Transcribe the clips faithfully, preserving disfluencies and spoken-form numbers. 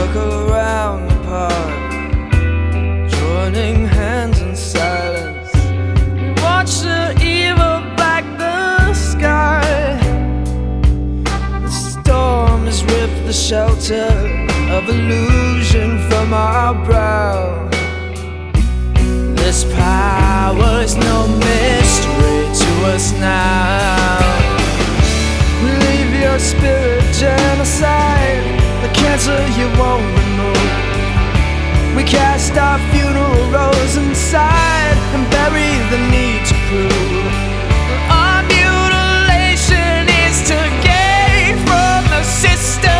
circle around the park, joining hands in silence. Watch the evil black the sky. The storm has ripped the shelter of illusion from our brow. This power is no mystery to us now. We leave your spirit genocide, the cancer you won't remove. We cast our funeral rose inside and bury the need to prove. Our mutilation is to gain from the system.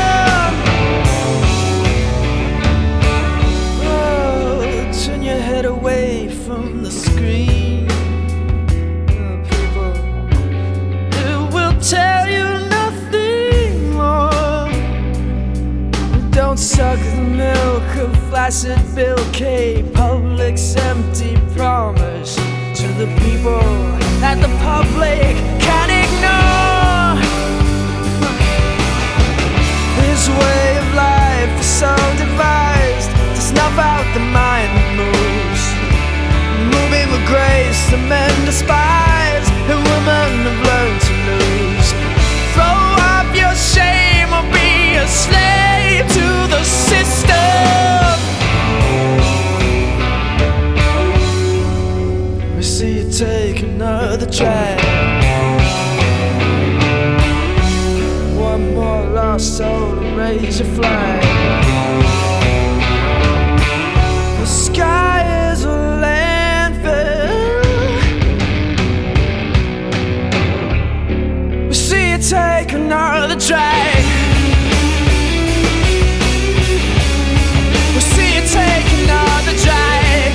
Away from the screen, oh, people, it will tell you nothing more. Don't suck the milk of flaccid Bill K. Public's empty promise to the people that the public can't ignore. This way of life is so devised to snuff out the mind that moves. Moving with grace the men despise, and women have learned to lose. Throw off your shame or be a slave to the system. We see you take another drag. One more lost soul to raise your flag. The sky is a take another drag. We'll see you take another drag.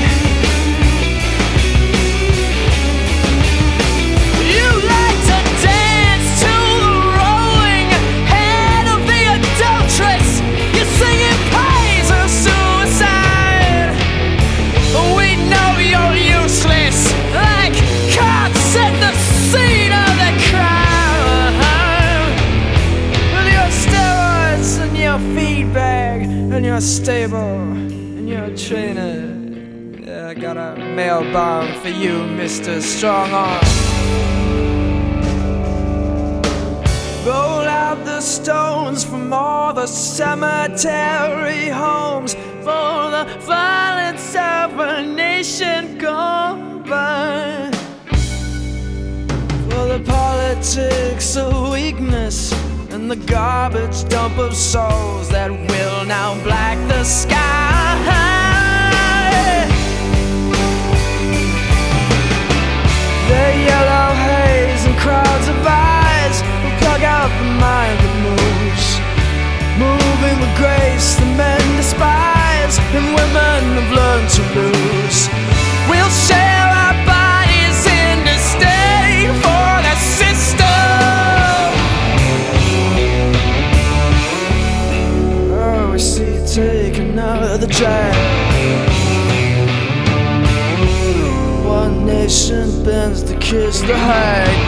You like to dance to the rolling head of the adulteress. You're singing praise of suicide. We know you're useless, like cops at the scene of the crime. Feedback and your stable and your trainer. Yeah, I got a mail bomb for you, Mister Strongarm. Roll out the stones from all the cemetery homes for the violence of a nation gone by, for the politics of weakness and the garbage dump of souls that will now black the sky. The yellow haze and crowds of eyes will plug out the mind that moves. Moving with grace the men despise, and women have learned to lose. We'll share our bodies in disdain for the system. We see you take another drag. One nation bends to kiss the hag.